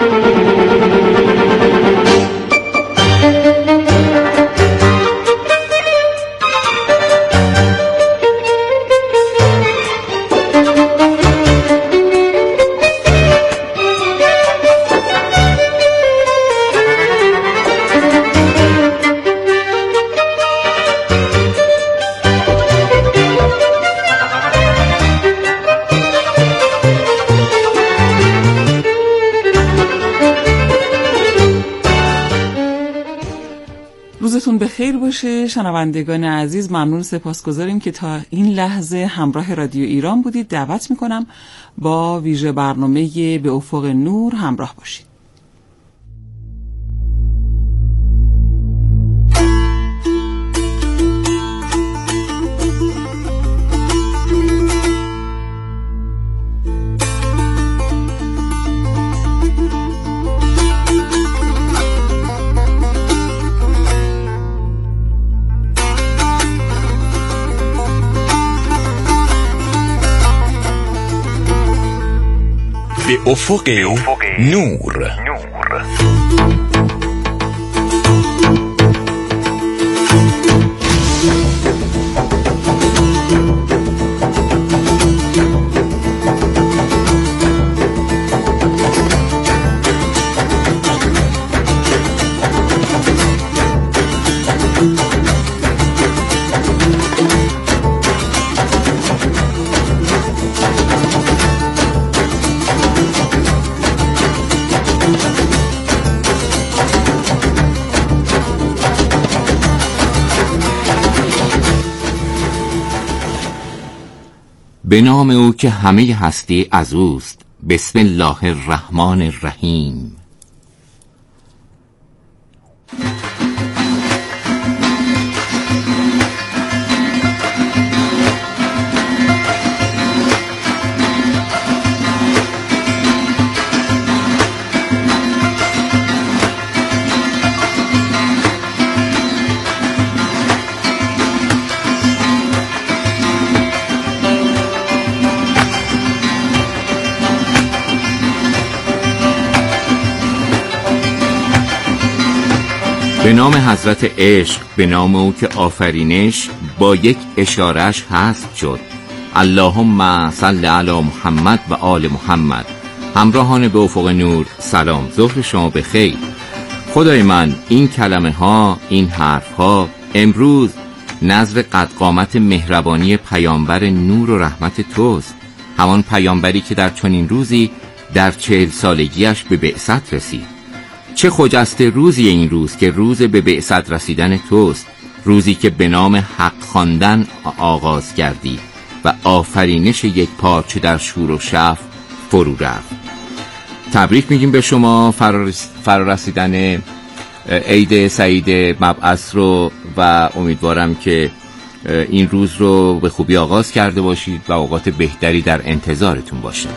روزتون بخیر باشه شنوندگان عزیز. ممنون، سپاسگزاریم که تا این لحظه همراه رادیو ایران بودید. دعوت میکنم با ویژه برنامه به افق نور همراه باشید. به افق نور. به نام او که همه هستی از اوست. بسم الله الرحمن الرحیم. به نام حضرت عشق، به نام او که آفرینش با یک اشارهش هست شد. اللهم صل علی محمد و آل محمد. همراهان به افق نور سلام، ظهر شما بخیر. خدای من، این کلمه ها، این حرف ها امروز نظر قد قامت مهربانی پیامبر نور و رحمت توست. همان پیامبری که در چنین روزی در 40 سالگیش به بعثت رسید. چه خجسته روزی این روز که روز به بعثت رسیدن توست، روزی که به نام حق خواندن آغاز کردی و آفرینش یک پارچه در شور و شف فرو رفت. تبریک میگیم به شما فرارسیدن عید سعید مبعث رو و امیدوارم که این روز رو به خوبی آغاز کرده باشید و اوقات بهتری در انتظارتون باشه.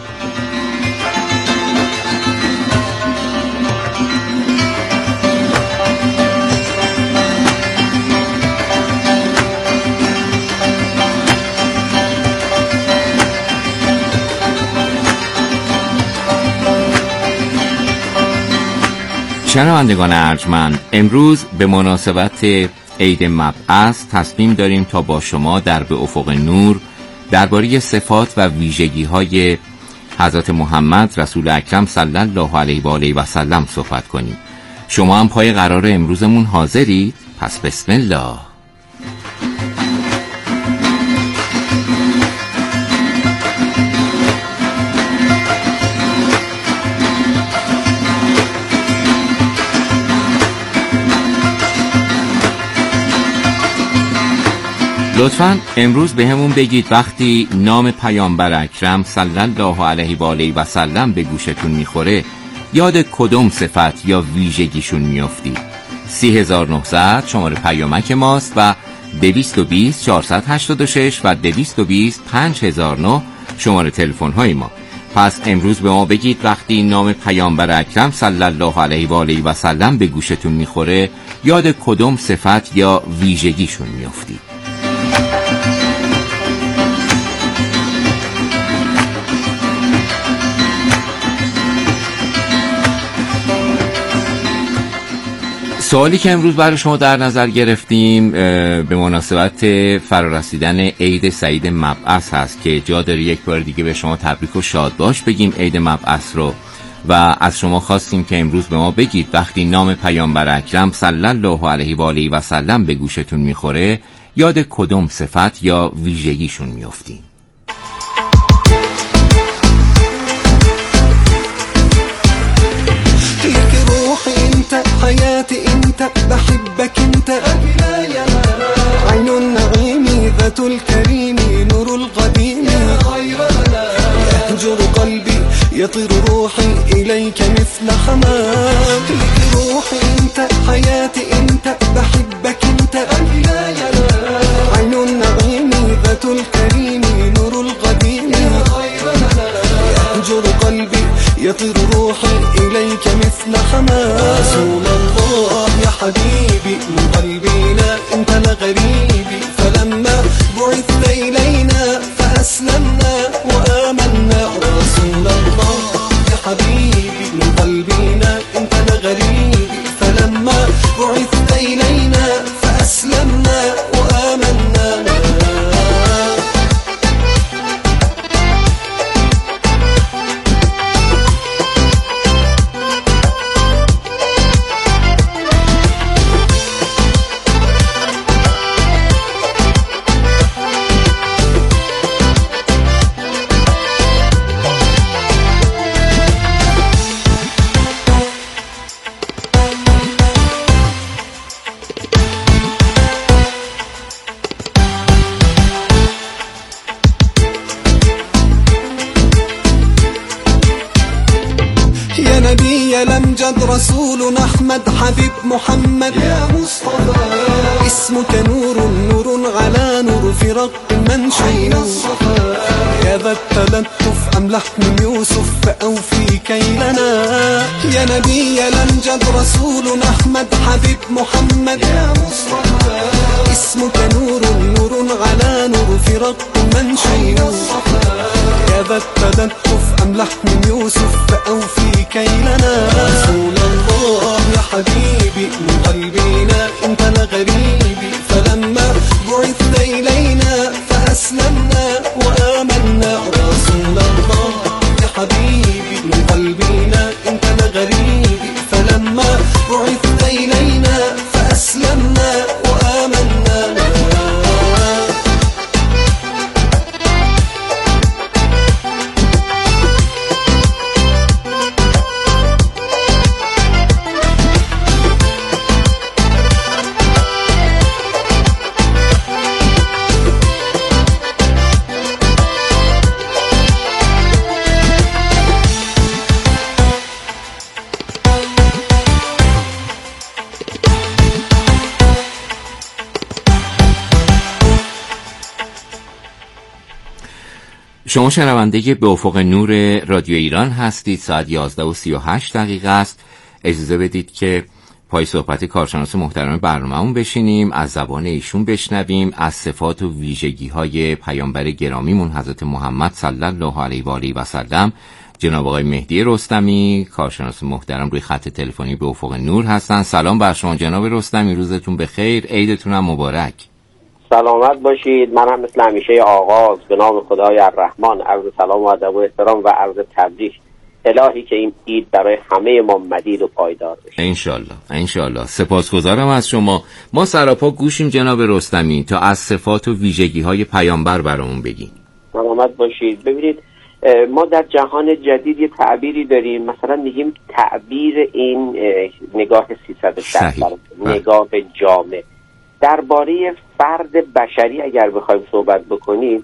شنوندگان ارجمند، امروز به مناسبت عید مبعث تصمیم داریم تا با شما در به افق نور درباره صفات و ویژگی‌های حضرت محمد رسول اکرم صلی الله علیه و آله و سلم صحبت کنیم. شما هم پای قرار امروزمون حاضرید؟ پس بسم الله. لطفاً امروز به همون بگید وقتی نام پیامبر اکرم صلی الله علیه و آله و سلم به گوشتون میخوره یاد کدوم صفت یا ویژگیشون میافتید؟ 3900 شماره پیامک ماست و 220 486 و 220 5009 شماره تلفن های ما. پس امروز به ما بگید وقتی نام پیامبر اکرم صلی الله علیه و آله و سلم به گوشتون میخوره یاد کدوم صفت یا ویژگیشون میافتید؟ سوالی که امروز برای شما در نظر گرفتیم به مناسبت فرارسیدن عید سعید مبعث هست که جا داره یک بار دیگه به شما تبریک و شادباش بگیم عید مبعث رو، و از شما خواستیم که امروز به ما بگید وقتی نام پیامبر اکرم صلی الله علیه و آله و سلم به گوشتون میخوره یاد کدوم صفت یا ویژگیشون میافتین؟ حياتي انت بحبك انت عين النعيم ذات الكريم نور القديم يهجر قلبي يطير روحي إليك مثل حمام لك روحي انت حياتي انت بحبك انت عين النعيم ذات الكريم نور القديم يهجر قلبي يطير روحي إليك مثل حمام رسول الله يا حبيبي من قلبنا انت لغريبي فلما بعثت إلينا فأسلمنا وآمنا رسول الله يا حبيبي من قلبنا انت لغريبي فلما بعثت إلينا فأسلمنا وآمنا الأمجد رسولنا أحمد حبيب محمد يا مصطفى اسمك نور نور على نور في رق منشور يا ذا التلطف أملح من يوسف فأوفي كيلنا يا نبي الأمجد رسولنا أحمد حبيب محمد يا مصطفى اسمك نور نور على نور في رق منشور يا ذا التلطف أملح من يوسف فأوفي كيلنا رسول الله يا حبيبي من قلبنا انت لغريبي فلما بعثت إلينا فأسلمنا وآمنا رسول الله يا حبيبي من قلبنا انت لغريبي فلما بعثت إلينا فأسلمنا وآمنا شما شنونده به افق نور رادیو ایران هستید. ساعت 11:38 است. اجازه بدید که پای صحبت کارشناس محترم برنامه‌مون بشینیم، از زبان ایشون بشنویم از صفات و ویژگی‌های پیامبر گرامیمون حضرت محمد صلی الله علیه و آله و سلم. جناب آقای مهدی رستمی کارشناس محترم روی خط تلفنی به افق نور هستن. سلام بر شما جناب رستمی، روزتون بخیر، عیدتون هم مبارک. سلامت باشید. من هم مثل همیشه آغاز به نام خدای الرحمن عرض سلام و ادب و احترام و عرض تبریک الهی که این عید برای همه ما مدید و پایدار بشه. انشالله. سپاسگزارم از شما. ما سراپا گوشیم جناب رستمی تا از صفات و ویژگی‌های پیامبر برامون بگین. سلامت باشید. ببینید ما در جهان جدید یه تعبیری داریم، مثلا میگیم تعبیر این نگاه 360 نگاه جامع درباره فرد بشری اگر بخوایم صحبت بکنیم،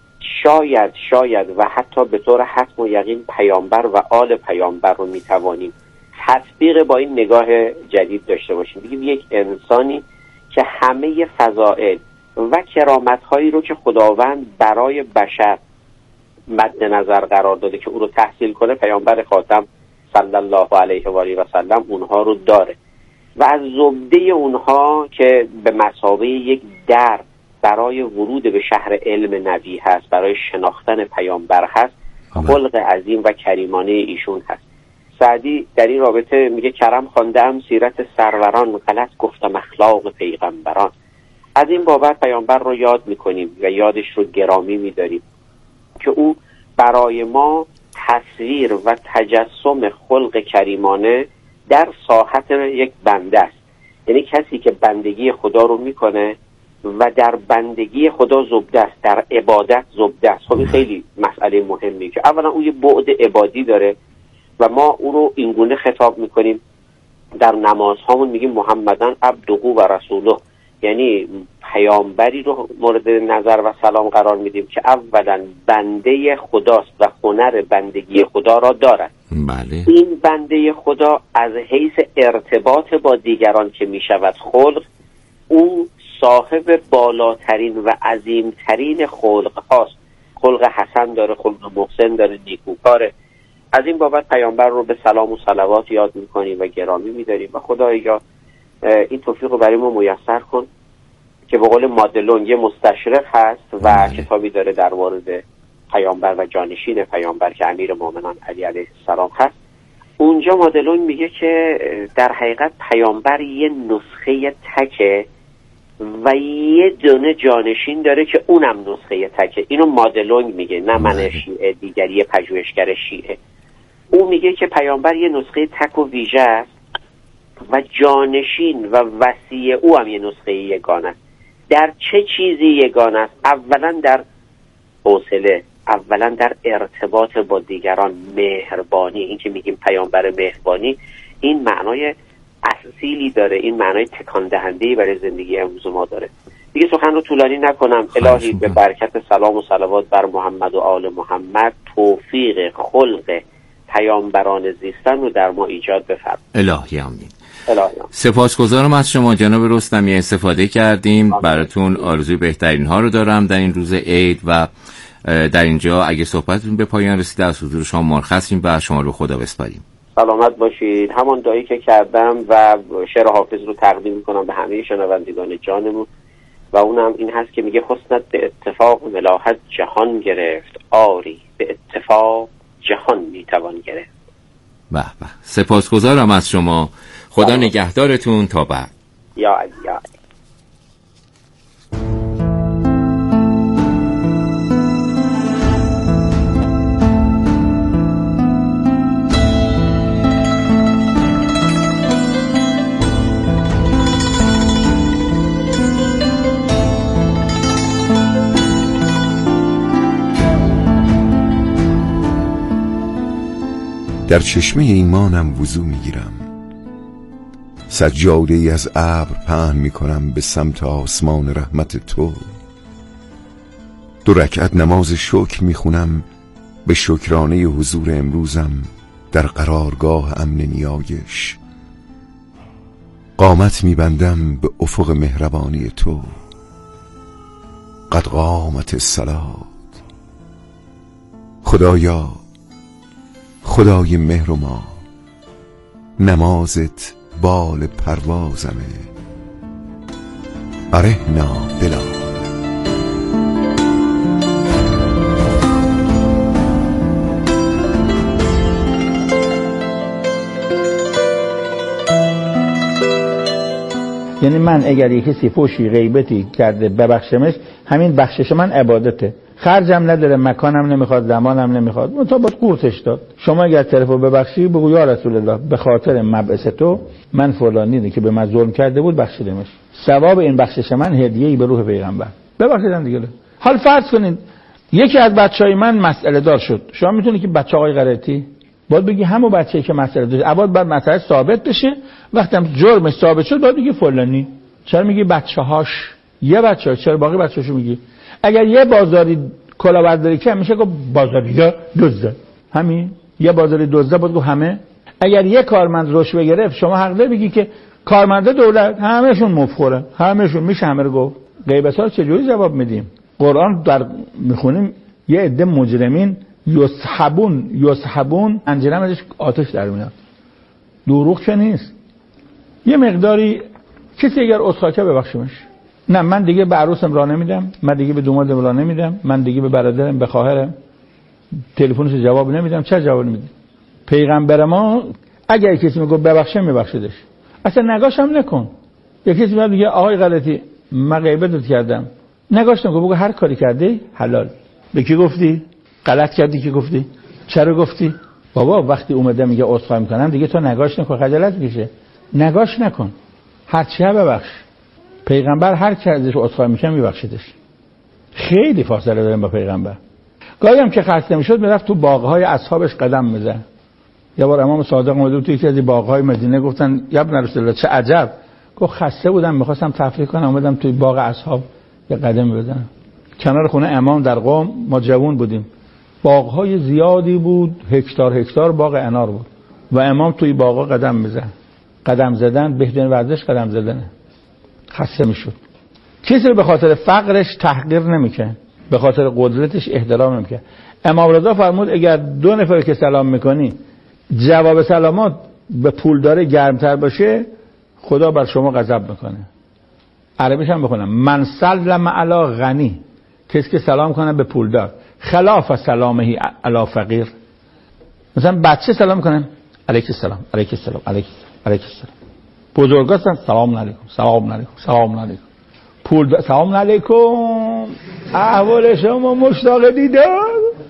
شاید و حتی به طور حتم و یقین پیامبر و آل پیامبر رو میتوانیم تطبیق با این نگاه جدید داشته باشیم. بگیم یک انسانی که همه فضائل و کرامت‌هایی رو که خداوند برای بشر مد نظر قرار داده که او رو تحصیل کنه، پیامبر خاتم صلی الله علیه و آله و سلم اونها رو داره و از زبده اونها که به مثابه یک در برای ورود به شهر علم نبی هست، برای شناختن پیامبر هست، خلق عظیم و کریمانه ایشون هست. سعدی در این رابطه میگه کرم خواندم سیرت سروران، غلط گفتم اخلاق پیغمبران. از این بابت پیامبر رو یاد میکنیم و یادش رو گرامی میداریم که او برای ما تصویر و تجسم خلق کریمانه در ساحت یک بنده است. یعنی کسی که بندگی خدا رو میکنه و در بندگی خدا زبده است، در عبادت زبده است. خب خیلی مسئله مهمی که اولا اون یه بعد عبادی داره و ما او رو اینگونه خطاب میکنیم در نمازهامون، میگیم محمدن عبده و رسوله، یعنی پیامبری رو مورد نظر و سلام قرار میدیم که اولا بنده خداست و هنر بندگی خدا را دارد. بله. این بنده خدا از حیث ارتباط با دیگران که میشود خلق، او صاحب بالاترین و عظیمترین خلق هاست. خلق حسن داره، خلق محسن داره، نیکوکاره. از این بابت پیامبر رو به سلام و صلوات یاد میکنیم و گرامی میداریم و خدایا این توفیق رو برای ما میسر کن که به قول مادلون یه مستشرق هست و کتابی داره در مورد پیامبر و جانشین پیامبر که امیر مومنان علی علیه السلام هست. اونجا مادلون میگه که در حقیقت پیامبر یه نسخه تکه و یه دونه جانشین داره که اونم نسخه تکه. اینو مادلون میگه، نه من شیعه، دیگری پژوهشگر شیعه. او میگه که پیامبر یه نسخه تک و ویژه است و جانشین و وصی او هم یه نسخه یگانه است. در چه چیزی یگانه است؟ اولا در حوصله، اولا در ارتباط با دیگران، مهربانی. این که میگیم پیامبر مهربانی، این معنای اصیلی داره، این معنای تکان دهنده‌ای برای زندگی امروز ما داره. دیگه سخن رو طولانی نکنم. الهی به برکت سلام و صلوات بر محمد و آل محمد توفیق خلق پیامبران زیستن رو در ما ایجاد بفرما. الهی آمین. سپاسگزارم از شما جناب رستمی، استفاده کردیم. براتون آرزوی بهترین ها رو دارم در این روز عید و در اینجا اگه صحبتتون به پایان رسیده از حضور شما مرخصیم و شما رو خدا بسپاریم. سلامت باشید. همان دعایی که کردم و شعر حافظ رو تقدیم میکنم به همه شنوندگان جانمون و اونم این هست که میگه حسنت به اتفاق ملاحت جهان گرفت، آری به اتفاق جهان میتوان گرفت. به به، سپاسگزارم از شما. خدا نگهدارتون تا بعد. یا علی یا علی. در چشمه ایمانم وضو میگیرم، سجاده ای از ابر پهن میکنم به سمت آسمان رحمت تو. 2 رکعت نماز شکر میخونم به شکرانه حضور امروزم در قرارگاه امن نیایش. قامت میبندم به افق مهربانی تو. قد قامت الصلاة. خدایا، خدای مهر و ما، نمازت بال پروازمه. ارحنا بلال. یعنی من اگر یک کسی فوشی غیبتی کرده ببخشمش، همین بخشش من عبادته. خرجم نداره، مکانم نمیخواد، زمانم نمیخواد، اون تا باید قورتش داد. شما اگر طرفو ببخشی بگو یا رسول الله به خاطر مبعث تو من فلانی که به من ظلم کرده بود بخشیدمش. ثواب این بخشش من هدیه‌ای به روح پیغمبر. ببخشیدم دیگه. حال فرض کنید یکی از بچهای من مسئله دار شد. شما میتونید که بچه آقای قرائتی باید بگی همون بچه‌ای که مسئله داشت بعد مسئله ثابت بشه. وقتی هم جرمش ثابت شد باید بگی فلانی. چرا میگی بچه‌هاش؟ یه بچه، چرا باقی بچه‌هاشو میگی؟ اگر یه بازاری کلاهبرداری که میشه گفت بازاری‌ها دزده. همین یه بازاری دزده بود گفت همه. اگر یه کارمند رشوه گرفت شما حق داری بگی که کارمنده دولت همه‌شون مفخوره، همه‌شون میشه همه رو گفت. غیبت‌ها چجوری جواب میدیم؟ قرآن در میخونیم یه عده مجرمین یسحبون انجرم ازش آتش در میاد. دروغ که نیست. یه مقداری کسی اگر عذرخواهی ببخشیمش. نه من دیگه به عروسم راه نمیدم، من دیگه به دومادم راه نمیدم، من دیگه به برادرم به خواهرم تلفنش جواب نمیدم. چه جواب نمیدی؟ پیغمبر ما اگر کسی میگه ببخشه میبخشیدش، اصلا نگاش هم نکن. یکی کسی میاد میگه آقای غلطی من غیبتت کردم، نگاش نکن، بگو هر کاری کردی حلال. به کی گفتی؟ غلط کردی که گفتی؟ چرا گفتی؟ بابا وقتی اومده میگه عذرخواهی میکنم دیگه تو نگاش نکن، خجالت میکشه. نگاش نکن، هر چی ببخش. پیغمبر هر کی ازش عذرخواهی میکنه میبخشیدش. خیلی فاصله داریم با پیغمبر. گاهی هم که خسته میشد میرفت تو باغهای اصحابش قدم میزد. یه بار امام صادق اومد تو یکی از باغهای مدینه، گفتن یا ابن رسول الله چه عجب، گفت خسته بودم میخواستم تفریح کنم اومدم توی باغ اصحاب یه قدم بزنم. کنار خونه امام در قم ما جوون بودیم، باغهای زیادی بود، هکتار باغ انار بود و امام توی باغا قدم میزد. قدم زدن بهترین ورزش قدم زدنه. خسته میشد. کسی رو به خاطر فقرش تحقیر نمیکنه، به خاطر قدرتش احترام نمیکنه. امام رضا فرمود اگر 2 نفر که سلام میکنی جواب سلامات به پولدار گرمتر باشه خدا بر شما غضب میکنه. عربیش هم بخونم، من سلم علی غنی، کسی که سلام کنه به پولدار خلاف سلامه علی فقیر. مثلا بچه سلام کنن علیک السلام علیک السلام علیک السلام، بزرگا سلام علیکم سلام علیکم سلام علیکم، پولدار سلام علیکم احوال شما مشتاق دیدار.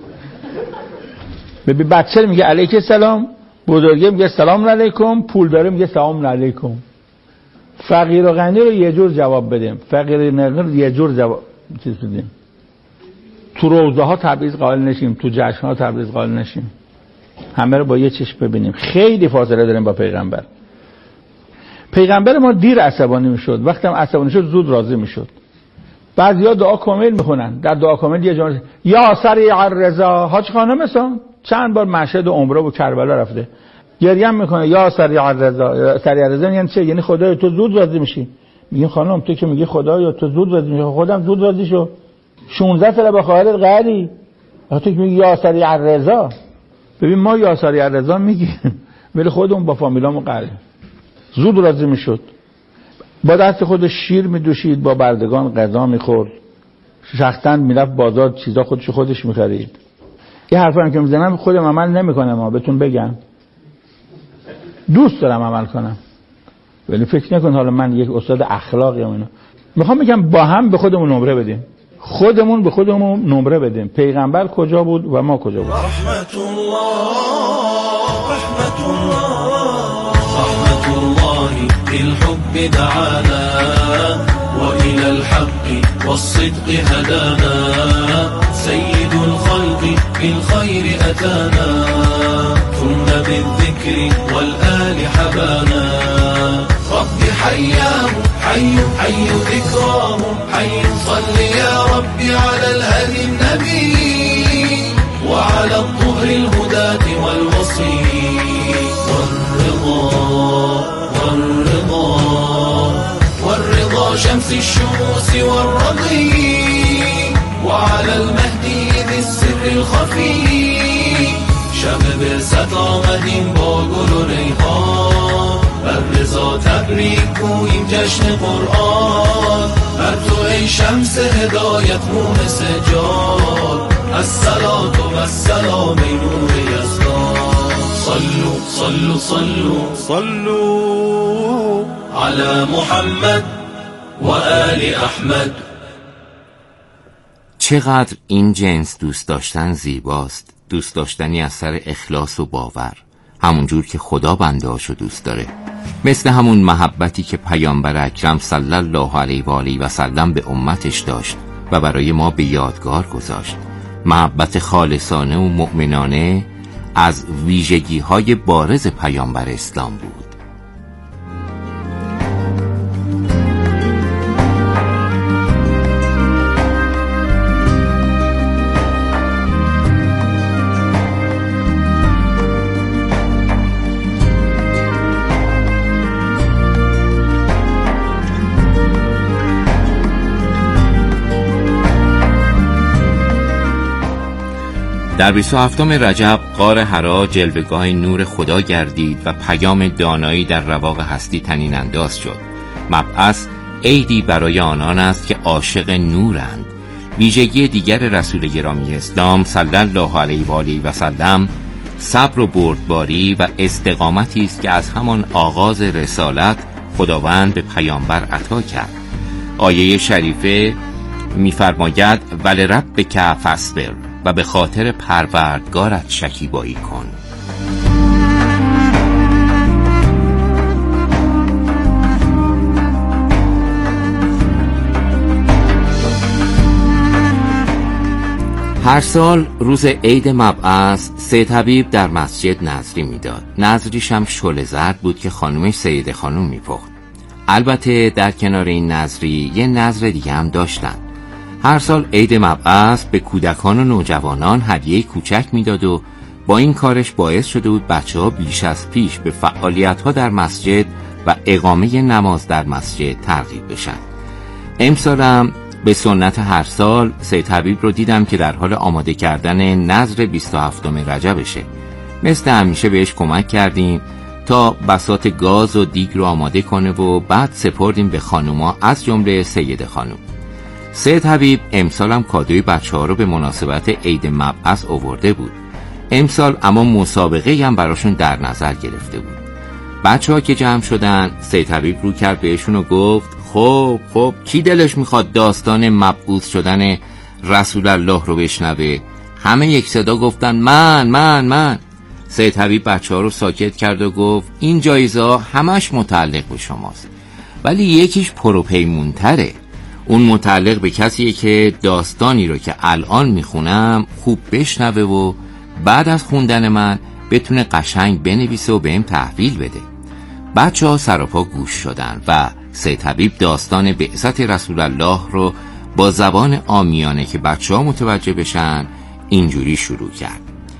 ببین بچه میگه علیک السلام، بزرگه میگه سلام علیکم، پولدار میگه سلام علیکم. فقیر و غنی رو یه جور جواب بدیم، فقیر و غنی رو یه جور جواب چیز بدیم. تو روزه ها تبریز قائل نشیم، تو جشن ها تبریز قائل نشیم، همه رو با یه چشم ببینیم. خیلی فاصله داریم با پیغمبر. پیغمبر ما دیر عصبانی میشد، وقتی هم عصبانی شد زود راضی میشد. بعضیا دعا کامل میخونن، در دعا کامل یه جمله یا سریع الرضا. حاج خانم مثلا چند بار مشهد و عمره و کربلا رفته، گریه میکنه یا سریع الرضا. سریع الرضا یعنی چه؟ یعنی خدایا تو زود راضی میشی. میگه خانم تو که میگی خدایا تو زود راضی میشی، خودم زود راضی شو. 16 سال با خواهرت قهری، تو که میگی یا سریع الرضا. ببین ما یا سریع الرضا میگیم ولی خودمون با فامیلامون قهریم. زود راضی میشد، با دست خودش شیر میدوشید، با بردگان غذا میخورد، شخصا میرفت بازار چیزا خودش میخرید. یه حرفا هم که میزنم خودم عمل نمیکنم، ما بهتون بگم دوست دارم عمل کنم ولی فکر نکن حالا من یک استاد اخلاقی ام. اینو میخوام بگم با هم به خودمون نمره بدیم، خودمون به خودمون نمره بدیم. پیغمبر کجا بود و ما کجا بود؟ رحمت الله رحمت الله رحمت الله بالحب دعانا وإلى الحق والصدق هدانا سيد الخلق بالخير أتانا ثم بالذكر والآل حبانا رب حياه حي ذكراه حي صل يا ربي على الهدي النبي وعلى الطهر الهداة والوصي والرضا شمس الشموس والرضي وعلى المهدي ذي السر الخفي شب برست آمدیم با گل و ریحان بر رضا تبریک گوییم جشن قرآن بر تو ای شمس هدایت مونس جان الصلاة و السلام ای نور یزدان صلو صلو صلو صلو على محمد و آل احمد. چقدر این جنس دوست داشتن زیباست، دوست داشتنی از سر اخلاص و باور، همونجور که خدا بنده‌هاشو دوست داره، مثل همون محبتی که پیامبر اکرم صلی الله علیه و آله و سلم به امتش داشت و برای ما به یادگار گذاشت. محبت خالصانه و مؤمنانه از ویژگی‌های بارز پیامبر اسلام بود. در 27 رجب غار حرا جلوه‌گاه نور خدا گردید و پیام دانایی در رواق هستی طنین انداز شد. مبعث عیدی برای آنان است که عاشق نورند. ویژگی دیگر رسول گرامی اسلام صلی الله علیه و آله و سلم صبر و بردباری و استقامتی است که از همان آغاز رسالت خداوند به پیامبر عطا کرد. آیه شریفه می‌فرماید ولربک فاصبر و به خاطر پروردگارت شکیبایی کن. هر سال روز عید مبعث سید حبیب در مسجد نظری میداد. نظریش هم شل زرد بود که خانومش سیده خانوم میپخت. البته در کنار این نظری یه نظر دیگه هم داشتن. هر سال عید مبعث به کودکان و نوجوانان هدیه کوچک میداد و با این کارش باعث شده بود بچه‌ها بیش از پیش به فعالیت‌ها در مسجد و اقامه نماز در مسجد ترغیب بشن. امسال هم به سنت هر سال سید حبیب رو دیدم که در حال آماده کردن نذر 27 رجبشه. مثل همیشه بهش کمک کردیم تا بساط گاز و دیگ رو آماده کنه و بعد سپردیم به خانوما از جمله سید خانوم. سید حبیب امسال هم کادوی بچه‌ها رو به مناسبت عید مبعث آورده بود. امسال اما مسابقه هم براشون در نظر گرفته بود. بچه‌ها که جمع شدن سید حبیب رو کرد بهشون و گفت خب کی دلش میخواد داستان مبعوث شدن رسول الله رو بشنوه؟ همه یک صدا گفتن من. سید حبیب بچه‌ها رو ساکت کرد و گفت این جایزه همش متعلق به شماست، ولی یکیش پروپیمونتره. اون متعلق به کسیه که داستانی رو که الان میخونم خوب بشنوه و بعد از خوندن من بتونه قشنگ بنویسه و بهم تحویل بده. بچه‌ها سراپا گوش شدن و سید حبیب داستان بعثت رسول الله رو با زبان عامیانه که بچه‌ها متوجه بشن اینجوری شروع کرد.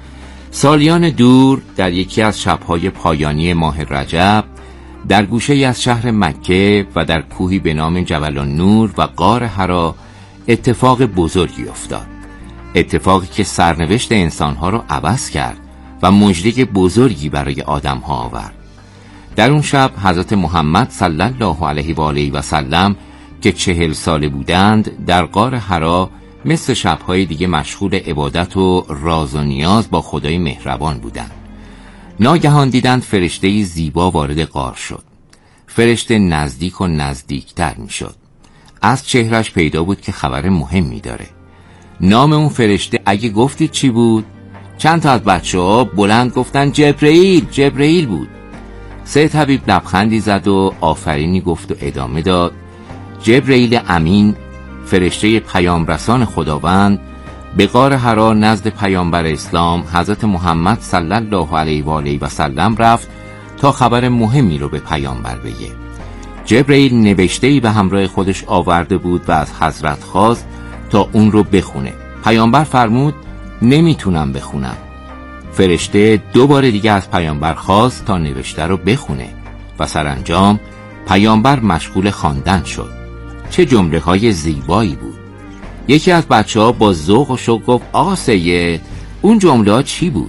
سالیان دور در یکی از شب‌های پایانی ماه رجب در گوشه‌ای از شهر مکه و در کوهی به نام جبل النور و غار حرا اتفاق بزرگی افتاد. اتفاقی که سرنوشت انسان‌ها رو عوض کرد و مژده بزرگی برای آدم‌ها آورد. در اون شب حضرت محمد صلی الله علیه و آله و سلم که 40 ساله بودند در غار حرا مثل شب‌های دیگه مشغول عبادت و راز و نیاز با خدای مهربان بودند. ناگهان دیدند فرشته زیبا وارد غار شد. فرشته نزدیک و نزدیکتر می شد. از چهرش پیدا بود که خبر مهمی داره. نام اون فرشته اگه گفتید چی بود؟ چند تا از بچه‌ها بلند گفتن جبرئیل بود. سید حبیب لبخندی زد و آفرینی گفت و ادامه داد جبرئیل امین فرشته پیام رسان خداوند به غار حرا نزد پیامبر اسلام حضرت محمد صلی الله علیه و آله و سلم رفت تا خبر مهمی رو به پیامبر بگه. جبرئیل نوشته‌ای به همراه خودش آورده بود و از حضرت خواست تا اون رو بخونه. پیامبر فرمود نمیتونم بخونم. فرشته 2 بار دیگه از پیامبر خواست تا نوشته رو بخونه و سرانجام پیامبر مشغول خواندن شد. چه جمله‌های زیبایی بود. یکی از بچه‌ها با ذوق و شوق گفت آقا سید اون جمله‌ها چی بود؟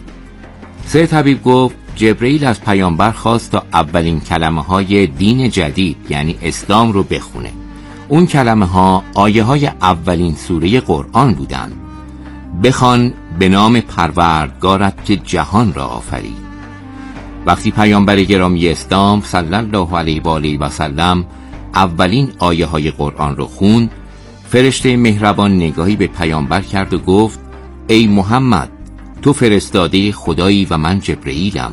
سید حبیب گفت جبرئیل از پیامبر خواست تا اولین کلمه‌های دین جدید یعنی اسلام رو بخونه. اون کلمه‌ها آیه‌های اولین سوره قرآن بودند. بخوان به نام پروردگارت که جهان را آفرید. وقتی پیامبر گرامی اسلام صلی الله علیه و آله و سلم اولین آیه های قرآن رو خوند، فرشته مهربان نگاهی به پیامبر کرد و گفت ای محمد تو فرستاده خدایی و من جبرئیلم.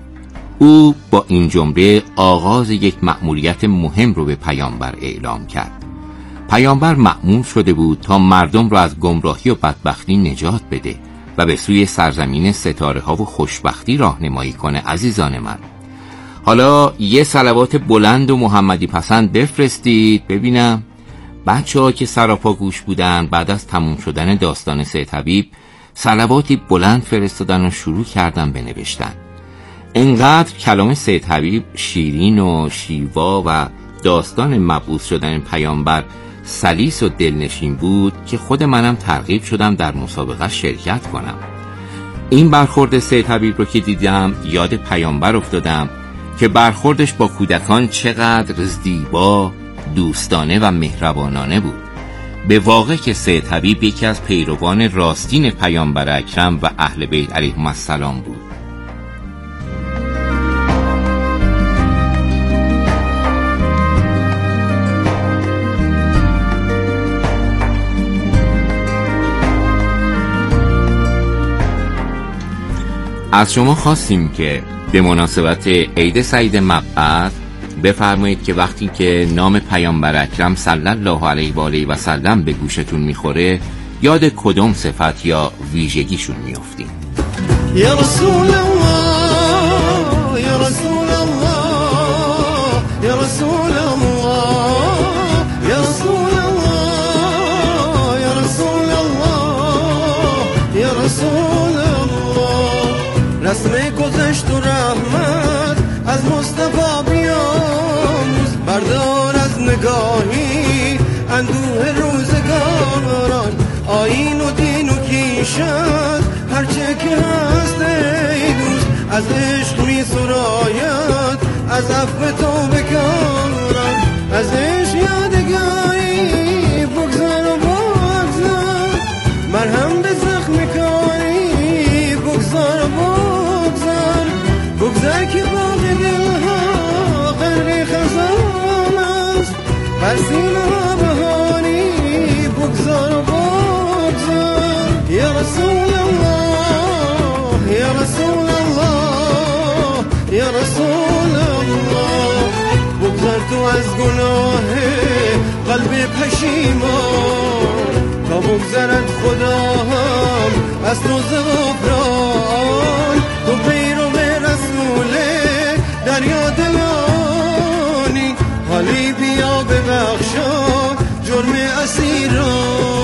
او با این جمله آغاز یک مأموریت مهم رو به پیامبر اعلام کرد. پیامبر مأمور شده بود تا مردم را از گمراهی و بدبختی نجات بده و به سوی سرزمین ستاره ها و خوشبختی راهنمایی کنه. عزیزان من، حالا یه صلوات بلند و محمدی پسند بفرستید ببینم. بچه‌ها که سراپا گوش بودن بعد از تموم شدن داستان سید حبیب صلواتی بلند فرستادن و شروع کردن بنوشتن. انقدر کلام سید حبیب شیرین و شیوا و داستان مبعوث شدن پیامبر سلیس و دلنشین بود که خود منم ترغیب شدم در مسابقه شرکت کنم. این برخورد سید حبیب رو که دیدم یاد پیامبر افتادم که برخوردش با کودکان چقدر زیبا، دوستانه و مهربانانه بود. به واقع که سید حبیب یکی از پیروان راستین پیامبر اکرم و اهل بیت علیهم السلام بود. از شما خواستیم که به مناسبت عید سعید مقبل بفرمایید که وقتی که نام پیامبر اکرم صلی الله علیه و آله و سلم به گوشتون میخوره یاد کدوم صفت یا ویژگیشون میافتین؟ یا رسول الله یا رسول الله یا رسول الله یا رسول الله یا رسول الله یا رسول الله. رسم گذشت و رحمت از مصطفی بیاموز، بردار از نگاهی اندوه روزگاران. آیین و دین و کیشت هرچه که هست ای دوست، از عشق می سراید از عفو تو بکارم. از عشق یادگاری بگذار و بگذار، مرهم به زخم کاری بگذار و بگذار. بگذار که باغ دلها غرق خزان است، بر سینه ها بهاری بگذار و بگذار. یا رسول الله یا رسول الله یا رسول الله. بگذار تو از گناه قلب پشیمان، تا بگذرد خدا هم از تو غفران. تو پیرو به رسول دریا دلانی، حالی بیا ببخشا جرم اسیران.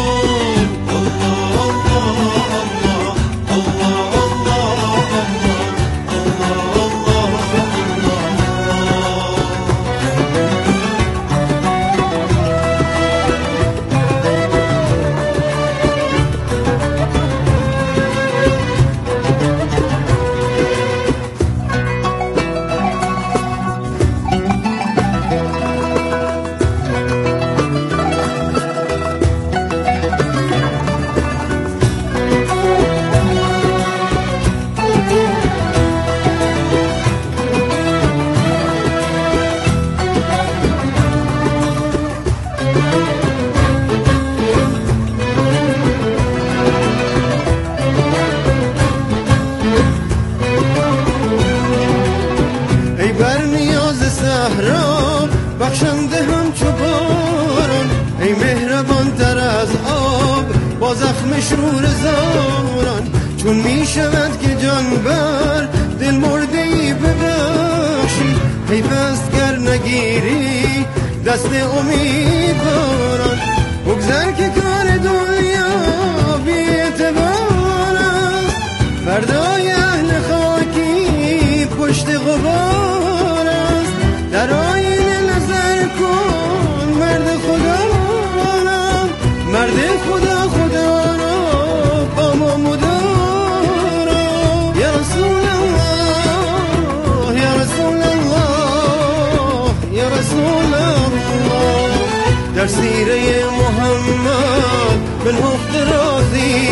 بخشنده همچو باران، ای مهربان تر از آب با زخمش رو رزاران. چون می شود که جان بر دل مرده‌ای ببخشی، پیوست گر نگیری دست امیدواران. بگذر که کار دنیا بی اعتبار است، فردای اهل خاکی پشت غبار است. در آینه نظر کن مرد خدا را، مرد خدا خدا را با ما مدارا. یا رسول الله یا رسول الله یا رسول الله. در سیره محمد بن درازی،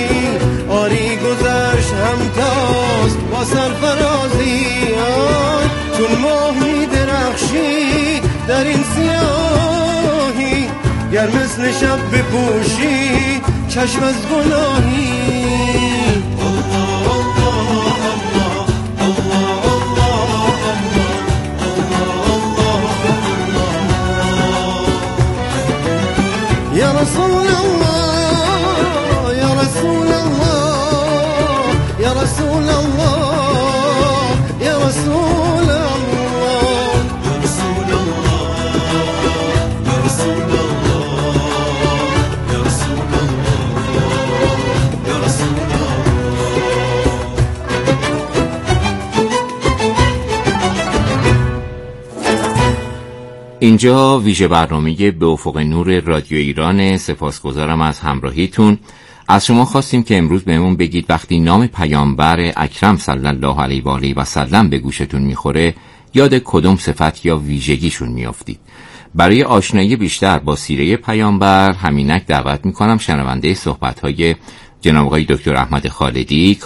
آری گذشت همتاست با سرفرازی. چون ماه می درخشی در این سیاهی، گر مثل شب بپوشی چشم از گناهی. یا رسول الله یا رسول الله یا رسول الله یا رسول الله. اینجا ویژه برنامه به افق نور رادیو ایران. سپاسگزارم از همراهیتون. از شما خواستیم که امروز بهمون بگید وقتی نام پیامبر اکرم صلی الله علیه و آله و سلم به گوشتون میخوره یاد کدوم صفت یا ویژگیشون میافتید. برای آشنایی بیشتر با سیره پیامبر همینک دعوت میکنم شنونده صحبت‌های جناب آقای دکتر احمد خالدی